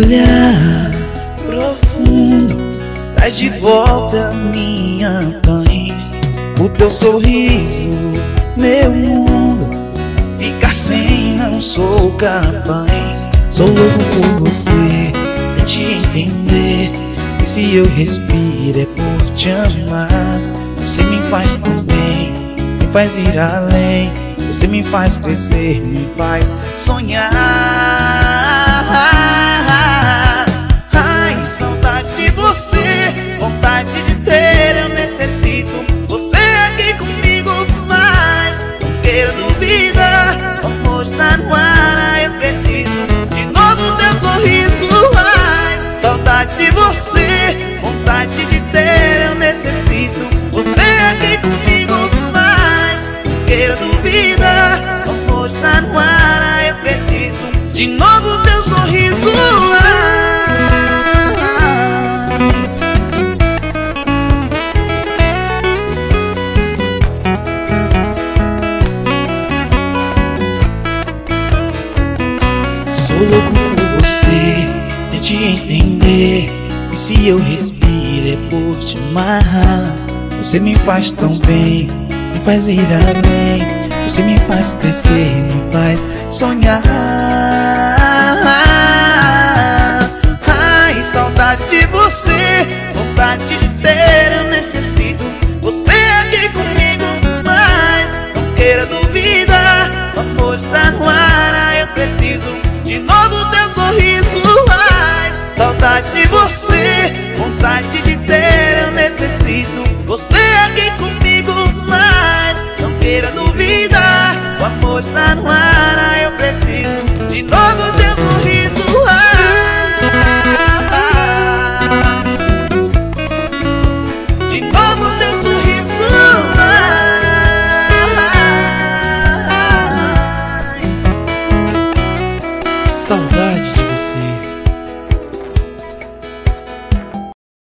olhar profundo traz de volta minha paz. O teu sorriso, meu mundo, ficar sem não sou capaz. Sou louco por você, de te entender. E se eu respiro é por te amar. Você me faz tão bem, me faz ir além. Você me faz crescer, me faz sonhar. Ai, saudade de você, vontade de ter, eu necessito você aqui comigo. Mas não queira duvidar, o amor está no ar. Eu preciso de novo teu sorriso. Ai, saudade de você, vontade de ter, eu necessito você aqui comigo. Mas não queira duvidar, o amor está no ar. Eu preciso de novo teu sorriso. Sou louco por você, de te entender. E se eu respiro é por te amar. Você me faz tão bem, me faz ir além. Você me faz crescer, me faz sonhar. Ai, saudade de você, vontade de ter, eu necessito você aqui comigo. Mas não queira duvidar, o amor está no ar. Eu preciso de novo teu sorriso. Ai, saudade de você, vontade de ter, eu necessito você aqui comigo. Mas não queira duvidar, o amor está no ar.